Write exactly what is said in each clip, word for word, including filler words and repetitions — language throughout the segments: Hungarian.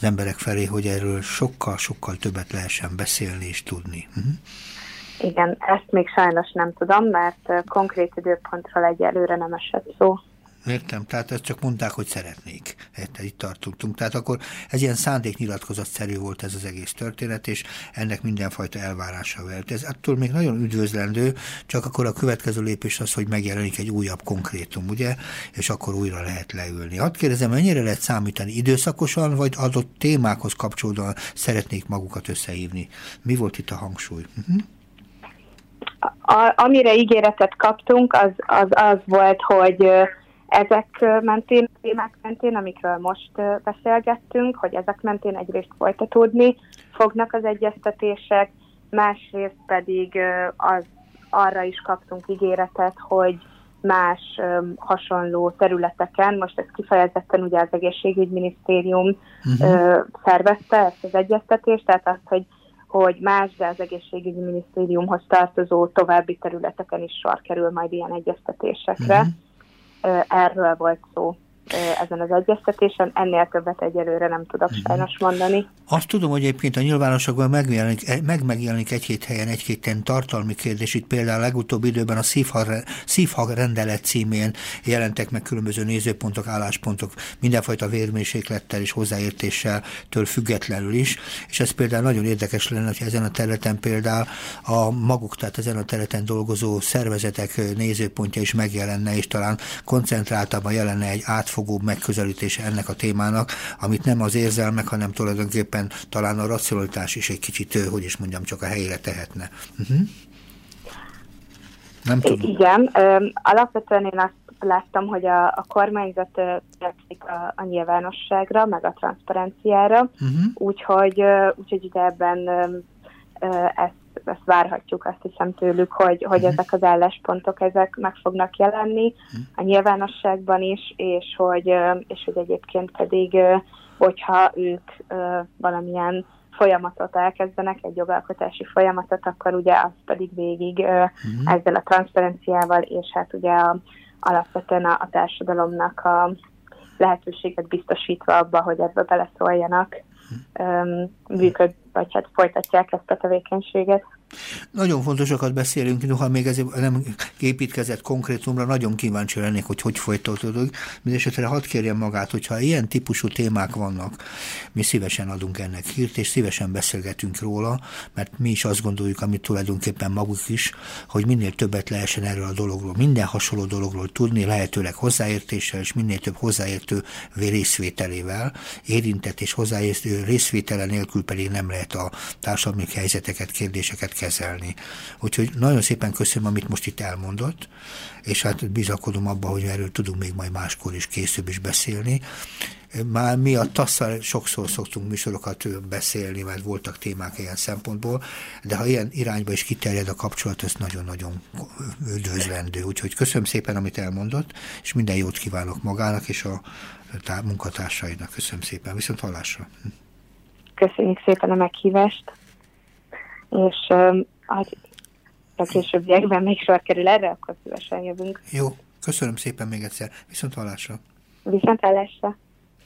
emberek felé, hogy erről sokkal-sokkal többet lehessen beszélni és tudni. Uh-huh. Igen, ezt még sajnos nem tudom, mert konkrét időpontról egyelőre nem esett szó. Értem, tehát ezt csak mondták, hogy szeretnék. Érte, itt tartottunk. Tehát akkor ez ilyen szándéknyilatkozatszerű volt ez az egész történet, és ennek mindenfajta elvárása volt. Ez attól még nagyon üdvözlendő, csak akkor a következő lépés az, hogy megjelenik egy újabb konkrétum, ugye? És akkor újra lehet leülni. Hadd kérdezem, mennyire lehet számítani? Időszakosan, vagy adott témákhoz kapcsolódóan szeretnék magukat összehívni? Mi volt itt a hangsúly? Uh-huh. A, amire ígéretet kaptunk, az, az, az volt, hogy ezek mentén, témák mentén, amikről most beszélgettünk, hogy ezek mentén egyrészt folytatódni fognak az egyeztetések, másrészt pedig az, arra is kaptunk ígéretet, hogy más hasonló területeken, most ez kifejezetten ugye az egészségügyminisztérium uh-huh. szervezte ezt az egyeztetést, tehát azt, hogy hogy más, de az egészségügyminisztériumhoz tartozó további területeken is sor kerül majd ilyen egyeztetésekre. Uh-huh. Erről volt szó ezen az egyeztetésen, ennél többet egyelőre nem tudok uh-huh. sajnos mondani. Azt tudom, hogy egyébként a nyilvánosságban megjelenik, meg megjelenik egy-két helyen egy-két ilyen tartalmi kérdés, itt például legutóbbi időben a szívhag rendelet címén jelentek meg különböző nézőpontok, álláspontok, mindenfajta vérmérséklettel és hozzáértéssel től függetlenül is, és ez például nagyon érdekes lenne, hogy ezen a területen például a maguk, tehát ezen a területen dolgozó szervezetek nézőpontja is megjelenne, és talán koncentráltabban jelenne egy átfogóbb megközelítése ennek a témának, amit nem az érzelmek, hanem tulajdonképpen talán a racionalitás is egy kicsit, hogy is mondjam, csak a helyére tehetne. Uh-huh. Nem tudom. Igen, alapvetően én azt láttam, hogy a, a kormányzat törekszik a, a nyilvánosságra, meg a transzparenciára, uh-huh. úgyhogy, úgyhogy ide ebben ezt, ezt várhatjuk, azt hiszem tőlük, hogy, hogy uh-huh. ezek az álláspontok ezek meg fognak jelenni uh-huh. a nyilvánosságban is, és hogy, és hogy egyébként pedig hogyha ők ö, valamilyen folyamatot elkezdenek, egy jogalkotási folyamatot, akkor ugye az pedig végig ö, uh-huh. ezzel a transzparenciával, és hát ugye a, alapvetően a, a társadalomnak a lehetőséget biztosítva abba, hogy ebbe beleszóljanak, uh-huh. működ, vagy hát folytatják ezt a tevékenységet. Nagyon fontosakat beszélünk, noha még ez nem építkezett konkrétumra, nagyon kíváncsi lennék, hogy hogy folytatódik. Mindenesetre hadd kérjem magát, hogyha ilyen típusú témák vannak, mi szívesen adunk ennek hírt, és szívesen beszélgetünk róla, mert mi is azt gondoljuk, amit tulajdonképpen maguk is, hogy minél többet lehessen erről a dologról, minden hasonló dologról tudni, lehetőleg hozzáértéssel, és minél több hozzáértő részvételével, érintett és hozzáértő részvétele nélkül pedig nem lehet a társadalmi helyzeteket, kérdéseket kezelni. Úgyhogy nagyon szépen köszönöm, amit most itt elmondott, és hát bizakodom abba, hogy erről tudunk még majd máskor is később is beszélni. Már mi a tasszal sokszor szoktunk műsorokat beszélni, mert voltak témák ilyen szempontból, de ha ilyen irányba is kiterjed a kapcsolat, ez nagyon-nagyon üdvözlendő. Úgyhogy köszönöm szépen, amit elmondott, és minden jót kívánok magának és a munkatársainak. Köszönöm szépen. Viszont hallásra. Köszönjük szépen a meghívást, és um, a későbbiekben még sor kerül erre, akkor szívesen jövünk. Jó, köszönöm szépen még egyszer. Viszont hallásra. Viszont hallásra.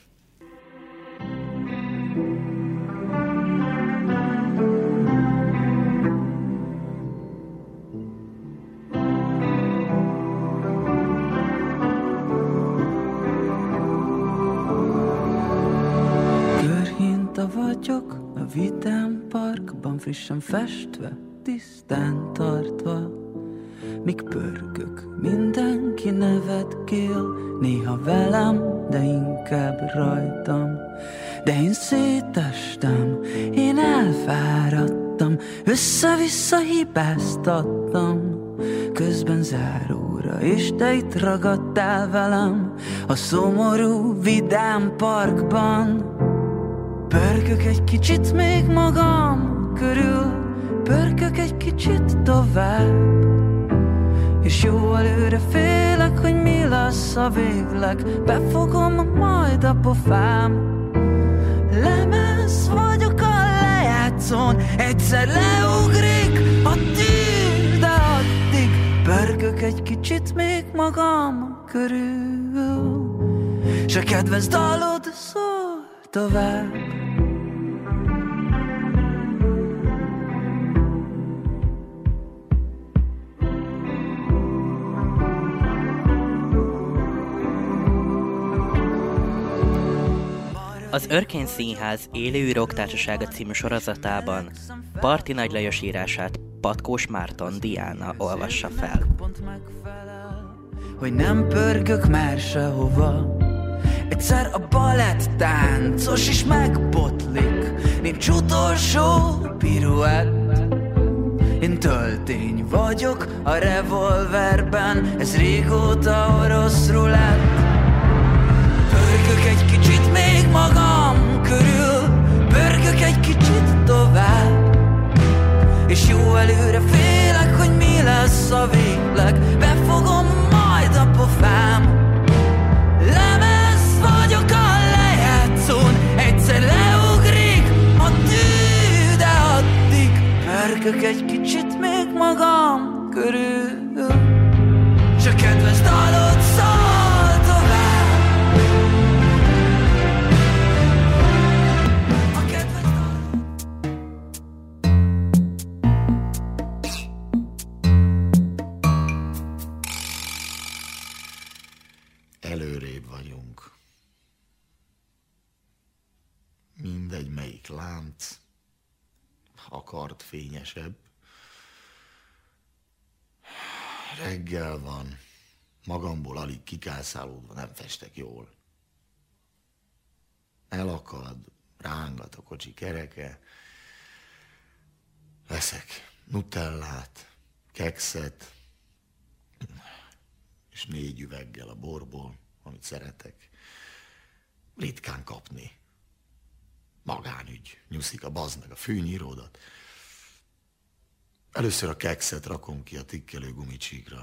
Körhinta vagyok a vidám parkban, frissen festve, tisztán tartva. Míg pörgök, mindenki nevetkél, néha velem, de inkább rajtam. De én szétestem, én elfáradtam, össze-vissza hibáztattam. Közben záróra, és te itt ragadtál velem a szomorú, vidám parkban. Pörgök egy kicsit még magam körül, pörgök egy kicsit tovább, és jó előre félek, hogy mi lesz a végleg. Befogom majd a pofám. Lemez vagyok a lejátszón, egyszer leugrik a tűr, de addig pörgök egy kicsit még magam körül. S a kedvenc dalod szól tovább. Az Örkény Színház Élőírók Társasága című sorozatában Parti Nagy Lajos írását Patkós Márton Diana olvassa fel. Hogy nem pörgök már sehova, egyszer a balett táncos is megbotlik, nincs utolsó piruett. Én töltény vagyok a revolverben, ez régóta orosz rulett. Pörgök egy kicsit még magam körül, pörgök egy kicsit tovább, és jó előre félek, hogy mi lesz a végleg. Befogom majd a pofám, lemez vagyok a lejátszón, egyszer leugrik a tű, de addig pörgök egy kicsit még magam körül, s a kedves dalod szól tovább. Előrébb vagyunk. Mindegy, melyik lánc, akart fényesebb. Reggel van, magamból alig kikászálódva nem festek jól. Elakad, rángat a kocsi kereke. Veszek nutellát, kekszet, és négy üveggel a borból, amit szeretek. Ritkán kapni. Magánügy, nyuszik a bazd meg a fűnyíródat. Először a kekszet rakom ki a tikkelő gumicsíkra.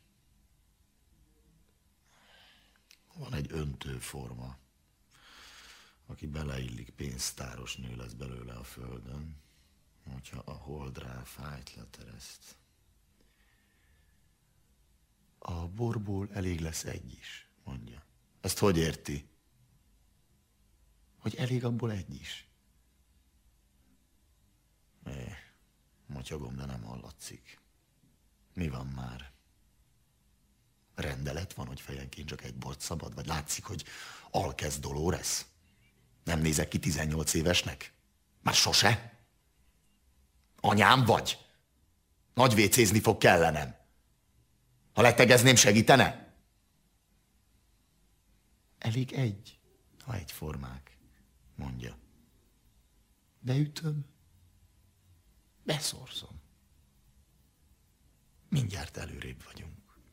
Van egy öntőforma, aki beleillik, pénztáros nő lesz belőle a földön, hogyha a hold rá fájt letereszt. A borból elég lesz egy is, mondja. Ezt hogy érti? Hogy elég abból egy is. É, motyogom, de nem hallatszik. Mi van már? Rendelet van, hogy fejenként csak egy bort szabad? Vagy látszik, hogy alkezd Dolores? Nem nézek ki tizennyolc évesnek? Már sose? Anyám vagy? Nagy vécézni fog kellenem. Ha letegezném, segítene? Elég egy, ha egyformák, mondja. Beütöm, beszorzom. Mindjárt előrébb vagyunk.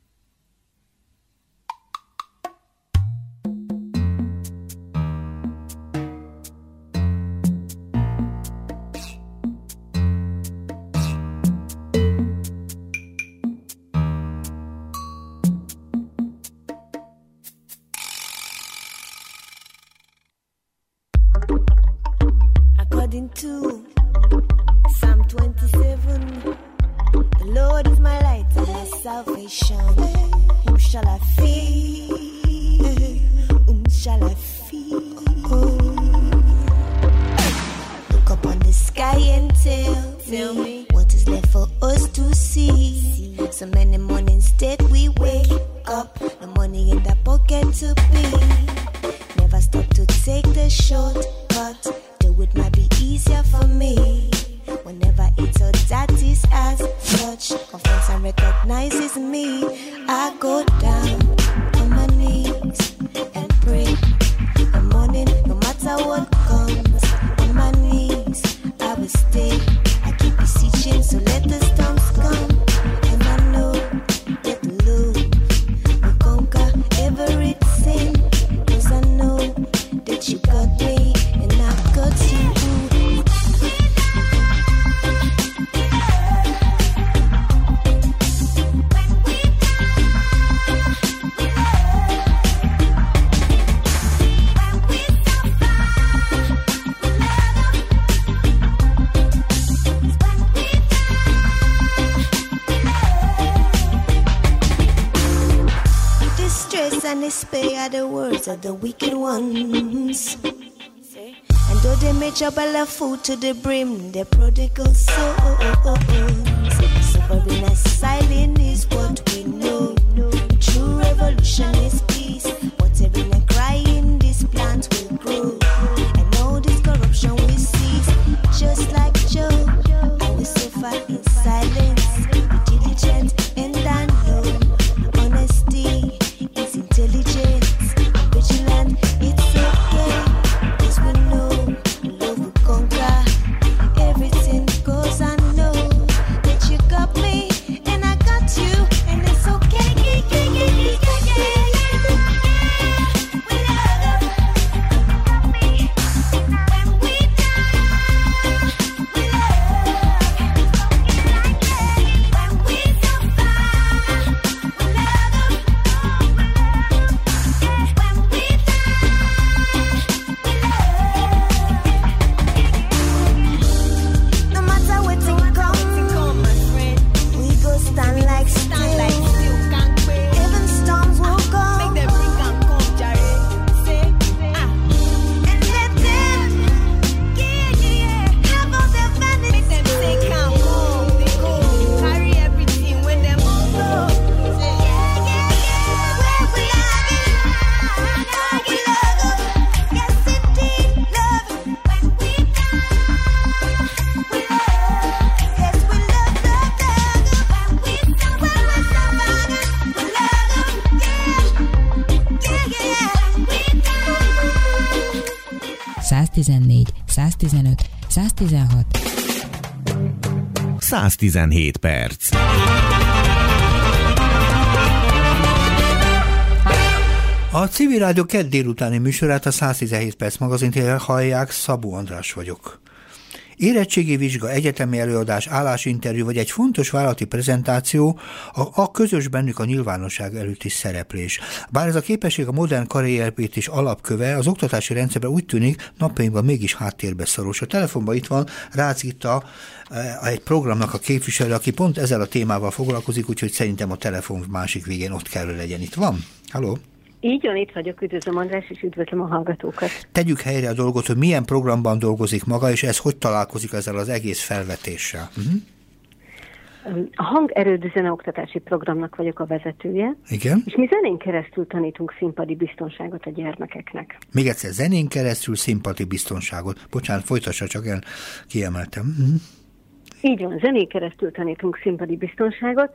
To Psalm twenty-seven, the Lord is my light and my salvation. Whom shall I fear? Whom shall I fear? Look up on the sky and tell, tell me what is left for us to see. So many mornings that we wake up, the money in the pocket to pay. Never stop to take the shortcut. It might be easier for me whenever it's all that is as such. Confronts and recognizes me. I go down on my knees and pray. The morning, no matter what comes, on my knees I will stay. I keep beseeching, so let the storms come. And I know that the Lord will conquer everything. Cause I know that you got me. And despair are the words of the wicked ones. And though they may trouble a food to the brim, they're prodigal souls. Suffering as silent is what we know. True revolution is peace. Whatever and crying, this plant will grow. száztizennégy, száztizenöt, száztizenhat. száztizenhét perc. A Civil Rádió kedd délutáni műsorát, a száztizenhét perc magazint hallják, Szabó András vagyok. Érettségi vizsga, egyetemi előadás, állásinterjú vagy egy fontos vállalati prezentáció, a, a közös bennük a nyilvánosság előtti szereplés. Bár ez a képesség a modern karrierépítés alapköve, az oktatási rendszerben úgy tűnik, napjainkban mégis háttérbe szoros. A telefonban itt van Rácz Gitta, egy programnak a képviselő, aki pont ezzel a témával foglalkozik, úgyhogy szerintem a telefon másik végén ott kell, hogy legyen. Itt van? Halló? Így van, itt vagyok, üdvözlöm András, és üdvözlöm a hallgatókat. Tegyük helyre a dolgot, hogy milyen programban dolgozik maga, és ez hogy találkozik ezzel az egész felvetéssel. Uh-huh. A Hangerőd zeneoktatási programnak vagyok a vezetője. Igen. És mi zenén keresztül tanítunk színpadi biztonságot a gyermekeknek. Még egyszer, zenén keresztül színpadi biztonságot. Bocsánat, folytassa, csak el kiemeltem. Uh-huh. Így van, zenén keresztül tanítunk színpadi biztonságot.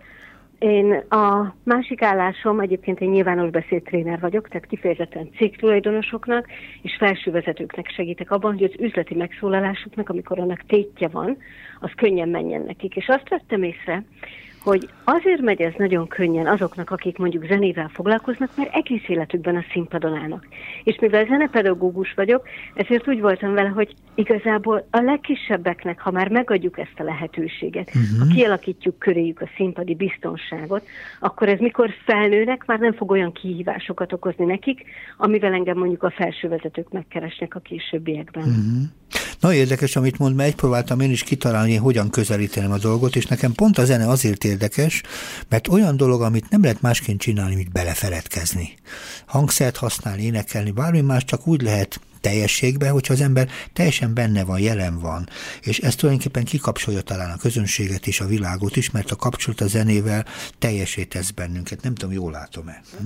Én a másik állásom, egyébként egy nyilvános beszédtréner vagyok, tehát kifejezetten cégtulajdonosoknak és felsővezetőknek segítek abban, hogy az üzleti megszólalásuknak, amikor annak tétje van, az könnyen menjen nekik. És azt vettem észre, hogy azért megy ez nagyon könnyen azoknak, akik mondjuk zenével foglalkoznak, mert egész életükben a színpadon állnak. És mivel zenepedagógus vagyok, ezért úgy voltam vele, hogy igazából a legkisebbeknek, ha már megadjuk ezt a lehetőséget, uh-huh. ha kialakítjuk köréjük a színpadi biztonságot, akkor ez mikor felnőnek, már nem fog olyan kihívásokat okozni nekik, amivel engem mondjuk a felsővezetők megkeresnek a későbbiekben. Uh-huh. Na érdekes, amit mond, mert próbáltam én is kitalálni, hogyan közelítenem a dolgot, és nekem pont a zene azért érdekes, mert olyan dolog, amit nem lehet másként csinálni, mint belefeledkezni. Hangszert használni, énekelni, bármi más csak úgy lehet teljességben, hogyha az ember teljesen benne van, jelen van. És ez tulajdonképpen kikapcsolja talán a közönséget és a világot is, mert a kapcsolat a zenével teljesé tesz bennünket. Nem tudom, jól látom-e? Hm?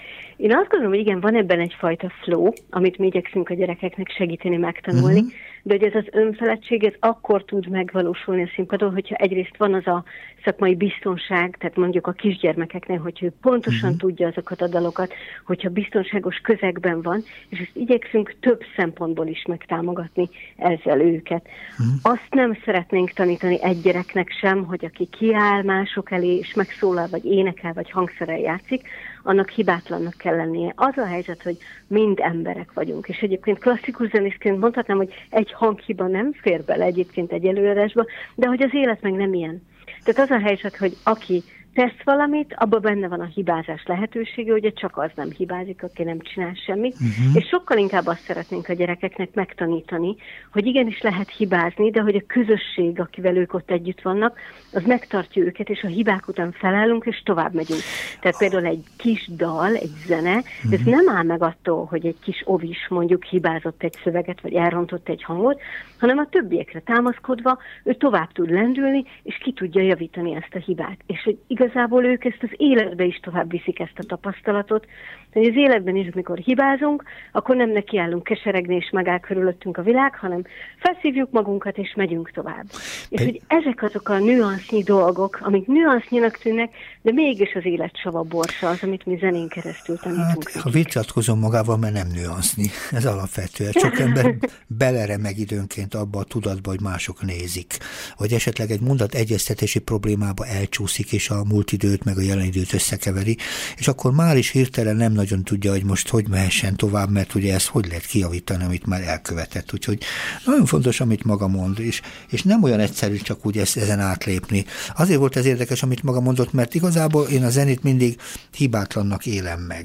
Én azt gondolom, hogy igen, van ebben egyfajta flow, amit mi igyekszünk a gyerekeknek segíteni, megtanulni, uh-huh. de hogy ez az önfeledtség, ez akkor tud megvalósulni a színpadon, hogyha egyrészt van az a szakmai biztonság, tehát mondjuk a kisgyermekeknél, hogy ő pontosan uh-huh. tudja azokat a dalokat, hogyha biztonságos közegben van, és ezt igyekszünk több szempontból is megtámogatni ezzel őket. Uh-huh. Azt nem szeretnénk tanítani egy gyereknek sem, hogy aki kiáll mások elé, és megszólal, vagy énekel, vagy hangszerrel játszik, annak hibátlannak kell lennie. Az a helyzet, hogy mind emberek vagyunk, és egyébként klasszikus zenészként mondhatnám, hogy egy hanghiba nem fér bele egyébként egy előadásba, de hogy az élet meg nem ilyen. Tehát az a helyzet, hogy aki tesz valamit, abban benne van a hibázás lehetősége, ugye csak az nem hibázik, aki nem csinál semmit, uh-huh. és sokkal inkább azt szeretnénk a gyerekeknek megtanítani, hogy igenis lehet hibázni, de hogy a közösség, akivel ők ott együtt vannak, az megtartja őket, és a hibák után felállunk, és tovább megyünk. Tehát például egy kis dal, egy zene, uh-huh. ez nem áll meg attól, hogy egy kis ovis mondjuk hibázott egy szöveget, vagy elrontott egy hangot, hanem a többiekre támaszkodva ő tovább tud lendülni, és ki tudja javítani ezt a hibát. És hogy igazából ők ezt az életbe is tovább viszik, ezt a tapasztalatot, hogy az életben is, amikor hibázunk, akkor nem nekiállunk keseregni, és megáll körülöttünk a világ, hanem felszívjuk magunkat, és megyünk tovább. És Egy... hogy ezek azok a nüansznyi dolgok, amik nüansznynak tűnnek, de mégis az élet sava borsa az, amit mi zenén keresztül tanítunk. Hát, ha vitatkozom magával, mert nem nüansznyi. Ez alapvetően. Sok ember beleremeg időnként abba a tudatba, hogy mások nézik. Vagy esetleg egy mondat egyeztetési problémába elcsúszik, és a múlt időt meg a jelen időt összekeveri, és akkor már is hirtelen nem nagyon tudja, hogy most hogy mehessen tovább, mert ugye ezt hogy lehet kijavítani, amit már elkövetett. Úgyhogy nagyon fontos, amit maga mond, és, és nem olyan egyszerű csak úgy ezt, ezen átlépni. Azért volt ez érdekes, amit maga mondott, mert igazából én a zenét mindig hibátlannak élem meg.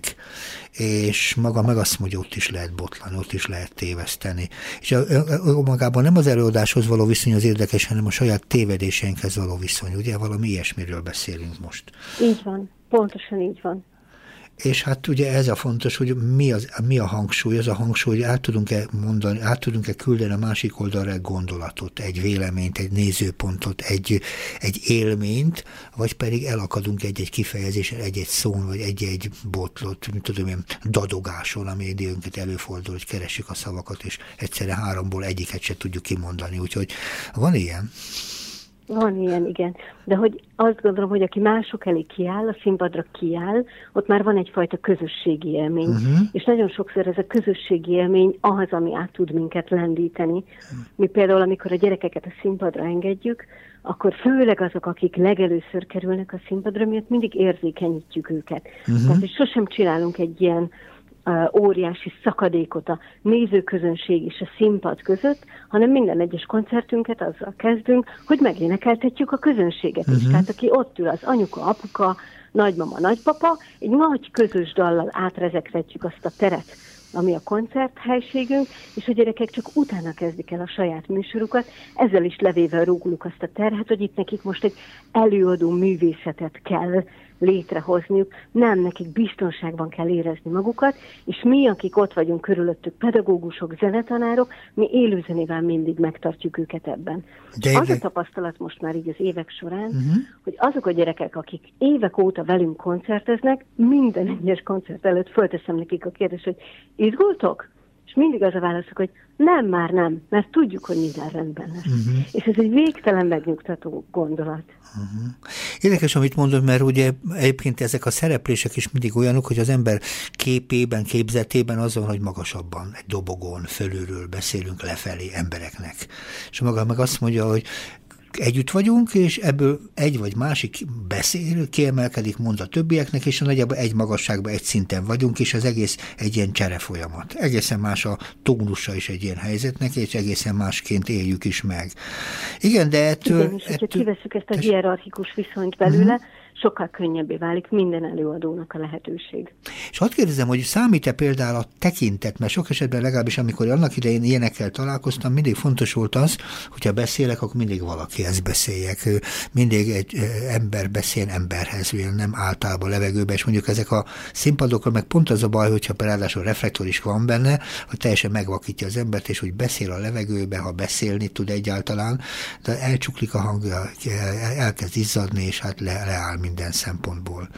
És maga meg azt mondja, ott is lehet botlani, ott is lehet téveszteni. És a, a, a magában nem az előadáshoz való viszony az érdekes, hanem a saját tévedéseinkhez való viszony. Ugye valami ilyesmiről beszélünk most. Így van, pontosan így van. És hát ugye ez a fontos, hogy mi, az, mi a hangsúly, az a hangsúly, hogy át tudunk-e mondani, át tudunk-e küldeni a másik oldalra egy gondolatot, egy véleményt, egy nézőpontot, egy, egy élményt, vagy pedig elakadunk egy-egy kifejezésen, egy-egy szón, vagy egy-egy botlott, mint tudom én, dadogáson, ami időnként előfordul, hogy keressük a szavakat, és egyszerre háromból egyiket se tudjuk kimondani, úgyhogy van ilyen. Van ilyen, igen. De hogy azt gondolom, hogy aki mások elé kiáll, a színpadra kiáll, ott már van egyfajta közösségi élmény. Uh-huh. És nagyon sokszor ez a közösségi élmény az, ami át tud minket lendíteni. Mi például, amikor a gyerekeket a színpadra engedjük, akkor főleg azok, akik legelőször kerülnek a színpadra, miatt mindig érzékenyítjük őket. Uh-huh. Tehát, hogy sosem csinálunk egy ilyen Uh, óriási szakadékot a nézőközönség és a színpad között, hanem minden egyes koncertünket azzal kezdünk, hogy megénekeltetjük a közönséget uh-huh. is. Tehát aki ott ül, az anyuka, apuka, nagymama, nagypapa, egy nagy közös dallal átrezektetjük azt a teret, ami a koncerthelységünk, és a gyerekek csak utána kezdik el a saját műsorukat, ezzel is levéve róluk azt a terhet, hogy itt nekik most egy előadó művészetet kell létrehozniuk, nem, nekik biztonságban kell érezni magukat, és mi, akik ott vagyunk körülöttük, pedagógusok, zenetanárok, mi élőzenével mindig megtartjuk őket ebben. De az a tapasztalat most már így az évek során, uh-huh. hogy azok a gyerekek, akik évek óta velünk koncerteznek, minden egyes koncert előtt fölteszem nekik a kérdést, hogy izgultok? És mindig az a válaszok, hogy nem, már nem, mert tudjuk, hogy minden rendben lesz. Uh-huh. És ez egy végtelen megnyugtató gondolat. Uh-huh. Érdekes, amit mondod, mert ugye egyébként ezek a szereplések is mindig olyanok, hogy az ember képében, képzetében azon, hogy magasabban, egy dobogón, fölülről beszélünk lefelé embereknek. És maga meg azt mondja, hogy együtt vagyunk, és ebből egy vagy másik beszél, kiemelkedik, mond a többieknek, és nagyjából egy magasságban, egy szinten vagyunk, és az egész egy ilyen csere folyamat. Egészen más a tónusa is egy ilyen helyzetnek, és egészen másként éljük is meg. Igen, de ettől... Igen, és ettől, hogyha kiveszünk ezt a hierarchikus viszonyt belőle, uh-huh. sokkal könnyebbé válik minden előadónak a lehetőség. És hadd kérdezem, hogy számít-e például a tekintet, mert sok esetben legalábbis, amikor annak idején ilyenekkel találkoztam, mindig fontos volt az, hogyha beszélek, akkor mindig valakihez beszéljek. Mindig egy ember beszél emberhez, nem általában levegőbe, és mondjuk ezek a színpadokon meg pont az a baj, hogyha ráadásul reflektor is van benne, hogy teljesen megvakítja az embert, és hogy beszél a levegőbe, ha beszélni tud egyáltalán, de elcsuklik a hangja, elkezd izzadni, és hát le, leáll minden szempontból.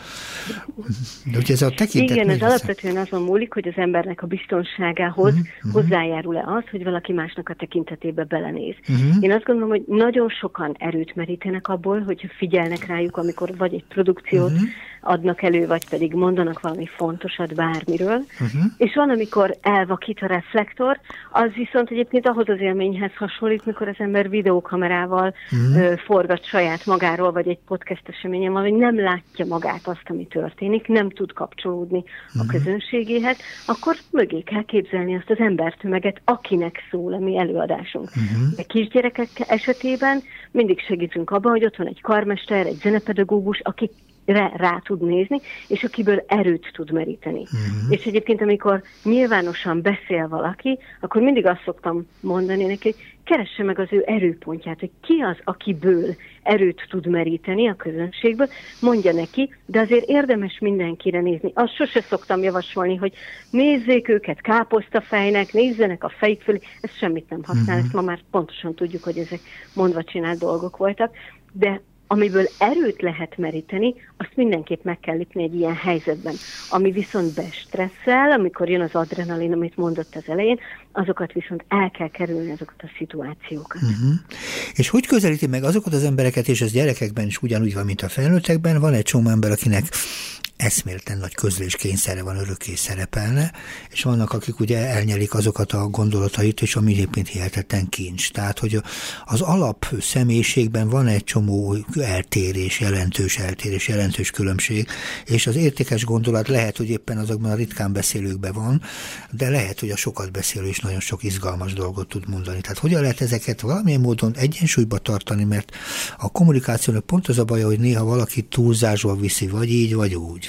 De ugye ez a tekintet... Igen, ez alapvetően azon múlik, hogy az embernek a biztonságához uh-huh. hozzájárul-e az, hogy valaki másnak a tekintetébe belenéz. Uh-huh. Én azt gondolom, hogy nagyon sokan erőt merítenek abból, hogyha figyelnek rájuk, amikor vagy egy produkciót uh-huh. adnak elő, vagy pedig mondanak valami fontosat bármiről. Uh-huh. És van, amikor elvakít a reflektor, az viszont egyébként ahhoz az élményhez hasonlít, mikor az ember videókamerával uh-huh. ö, forgat saját magáról, vagy egy podcast eseményen, vagy nem látja magát azt, ami történik, nem tud kapcsolódni uh-huh. a közönségéhez, akkor mögé kell képzelni azt az embertömeget, akinek szól a mi előadásunk. Uh-huh. A kisgyerekek esetében mindig segítünk abban, hogy ott van egy karmester, egy zenepedagógus, aki rá, rá tud nézni, és akiből erőt tud meríteni. Uh-huh. És egyébként, amikor nyilvánosan beszél valaki, akkor mindig azt szoktam mondani neki, hogy keresse meg az ő erőpontját, hogy ki az, akiből erőt tud meríteni a közönségből, mondja neki, de azért érdemes mindenkire nézni. Azt sose szoktam javasolni, hogy nézzék őket káposztafejnek, nézzenek a fejük fölé, ez semmit nem használ, uh-huh. ezt ma már pontosan tudjuk, hogy ezek mondva csinált dolgok voltak, de amiből erőt lehet meríteni, azt mindenképp meg kell lépni egy ilyen helyzetben. Ami viszont bestresszel, amikor jön az adrenalin, amit mondott az elején, azokat viszont el kell kerülni, azokat a szituációkat. Uh-huh. És hogy közelíti meg azokat az embereket, és ez gyerekekben is ugyanúgy van, mint a felnőttekben, van egy csomó ember, akinek eszméleten nagy közléskényszerre van, örökké szerepelne, és vannak, akik ugye elnyelik azokat a gondolatait, és ami egyébként hihetetlen kincs. Tehát, hogy az alap személyiségben van egy csomó eltérés, jelentős eltérés, jelentős különbség, és az értékes gondolat lehet, hogy éppen azokban a ritkán beszélőkben van, de lehet, hogy a sokat beszélő is nagyon sok izgalmas dolgot tud mondani. Tehát hogyan lehet ezeket valamilyen módon egyensúlyba tartani, mert a kommunikációnak pont az a baja, hogy néha valaki túlzásba viszi, vagy így, vagy úgy.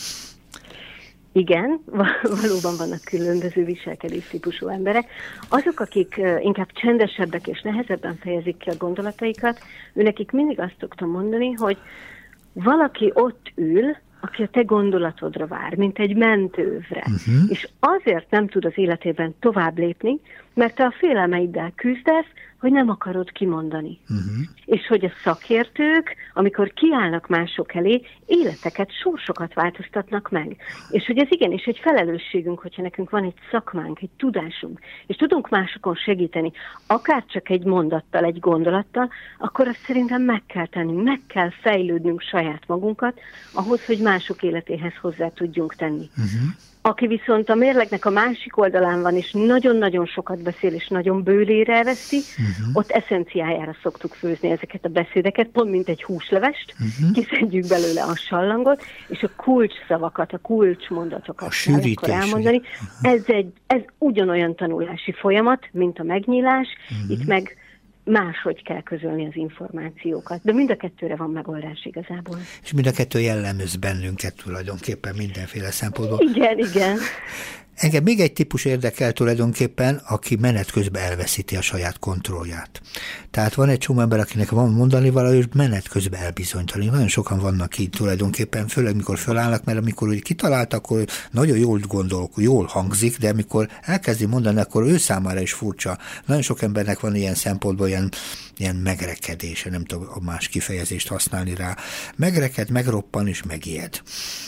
Igen, valóban vannak különböző viselkedéstípusú emberek. Azok, akik inkább csendesebbek és nehezebben fejezik ki a gondolataikat, őnekik mindig azt szoktam mondani, hogy valaki ott ül, aki a te gondolatodra vár, mint egy mentővre. Uh-huh. És azért nem tud az életében tovább lépni, mert te a félelmeiddel küzdesz, hogy nem akarod kimondani. Uh-huh. És hogy a szakértők, amikor kiállnak mások elé, életeket, sorsokat változtatnak meg. És hogy ez igenis egy felelősségünk, hogyha nekünk van egy szakmánk, egy tudásunk, és tudunk másokon segíteni, akár csak egy mondattal, egy gondolattal, akkor azt szerintem meg kell tennünk, meg kell fejlődnünk saját magunkat, ahhoz, hogy mások életéhez hozzá tudjunk tenni. Uh-huh. Aki viszont a mérlegnek a másik oldalán van, és nagyon-nagyon sokat beszél, és nagyon bőlére elveszti, uh-huh. ott eszenciájára szoktuk főzni ezeket a beszédeket, pont mint egy húslevest, uh-huh. kiszedjük belőle a sallangot, és a kulcsszavakat, a kulcsmondatokat kell akkor elmondani. Uh-huh. Ez, egy, ez ugyanolyan tanulási folyamat, mint a megnyílás, uh-huh. itt meg máshogy kell közölni az információkat. De mind a kettőre van megoldás igazából. És mind a kettő jellemez bennünket tulajdonképpen mindenféle szempontból. Igen, igen. Engem még egy típus érdekel tulajdonképpen, aki menet közben elveszíti a saját kontrollját. Tehát van egy csomó ember, akinek van mondani valami, és menet közben elbizonytalan. Nagyon sokan vannak így tulajdonképpen, főleg mikor fölállnak, mert amikor úgy kitalált, akkor nagyon jól gondol, jól hangzik, de amikor elkezdi mondani, akkor ő számára is furcsa. Nagyon sok embernek van ilyen szempontból ilyen, ilyen megrekedése, nem tudom a más kifejezést használni rá. Megreked, megroppan és megijed.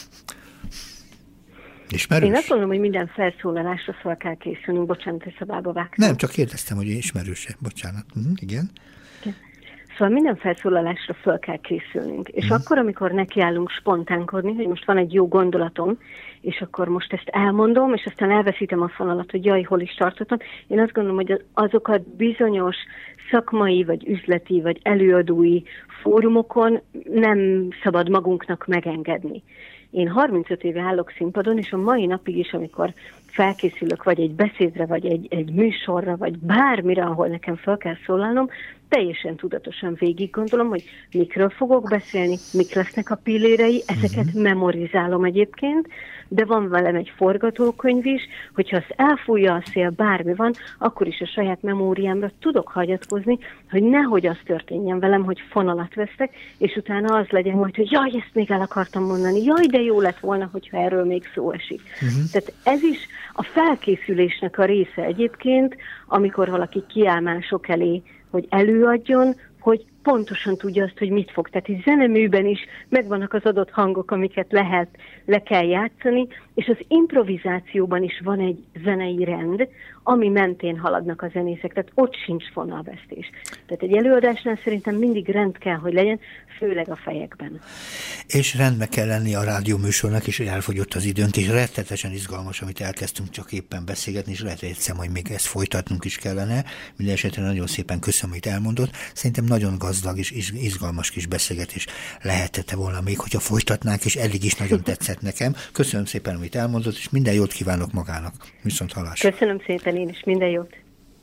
Ismerős? Én azt mondom, hogy minden felszólalásra fel kell készülnünk. Bocsánat, hogy szabába vágtam. Nem, csak kérdeztem, hogy ismerőse. Bocsánat. Uh-huh, igen. igen. Szóval minden felszólalásra fel kell készülnünk. És uh-huh. akkor, amikor nekiállunk spontánkodni, hogy most van egy jó gondolatom, és akkor most ezt elmondom, és aztán elveszítem a fonalat, hogy jaj, hol is tartottam. Én azt gondolom, hogy azokat bizonyos szakmai, vagy üzleti, vagy előadói fórumokon nem szabad magunknak megengedni. Én harmincöt éve állok színpadon, és a mai napig is, amikor felkészülök vagy egy beszédre, vagy egy, egy műsorra, vagy bármire, ahol nekem fel kell szólalnom, teljesen tudatosan végig gondolom, hogy mikről fogok beszélni, mik lesznek a pillérei, ezeket uh-huh. memorizálom egyébként, de van velem egy forgatókönyv is, hogyha az elfújja a szél, bármi van, akkor is a saját memóriámra tudok hagyatkozni, hogy nehogy az történjen velem, hogy fonalat vesztek, és utána az legyen majd, hogy jaj, ezt még el akartam mondani, jaj, de jó lett volna, hogyha erről még szó esik. Uh-huh. Tehát ez is a felkészülésnek a része egyébként, amikor valaki kiáll mások elé, hogy előadjon, hogy pontosan tudja azt, hogy mit fog. Tehát egy zeneműben is megvannak az adott hangok, amiket lehet, le kell játszani, és az improvizációban is van egy zenei rend, ami mentén haladnak a zenészek, tehát ott sincs fonalvesztés. Tehát egy előadásnál szerintem mindig rend kell, hogy legyen, főleg a fejekben. És rendbe kell lenni a rádióműsornak, és elfogyott az időnk, és rettetesen izgalmas, amit elkezdtünk csak éppen beszélgetni, és lehet, hogy egyszer, hogy még ezt folytatnunk is kellene. Minden esetre nagyon szépen köszönöm, amit elmondott. Szerintem nagyon gazdag és izgalmas kis beszélgetés lehetette volna még, hogyha folytatnánk, és eddig is nagyon tetszett nekem. Köszönöm szépen, amit elmondott, és minden jót kívánok magának. Viszont hallásra. Köszönöm szépen én is, minden jót.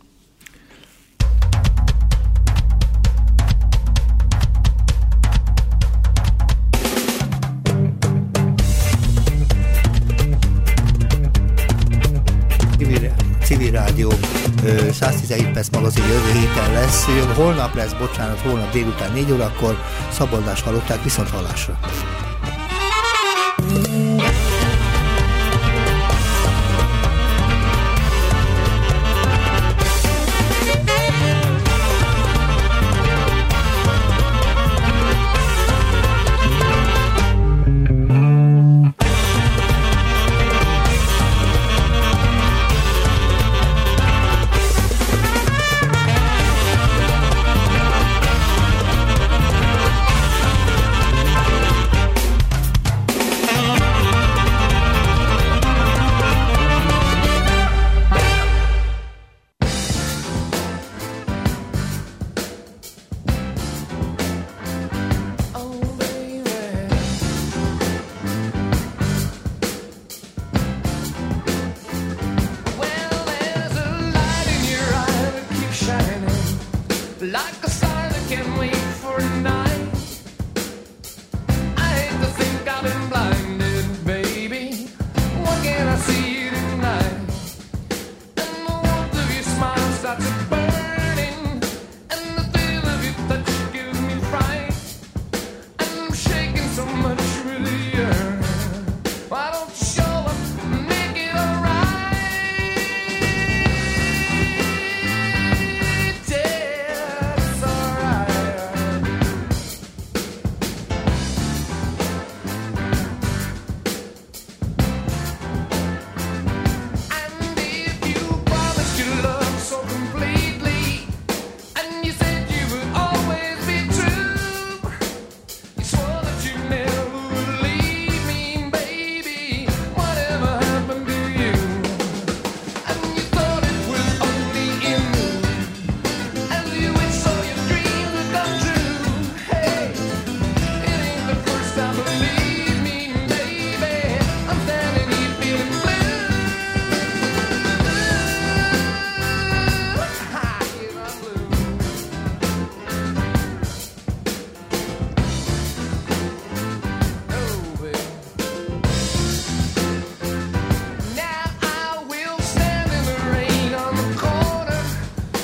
Civil Rádió száz tizenhét perc magazin jövő héten lesz, holnap lesz, bocsánat, holnap délután négy órakor, Szaboldást hallották, viszont hallásra. Like a star that can wait.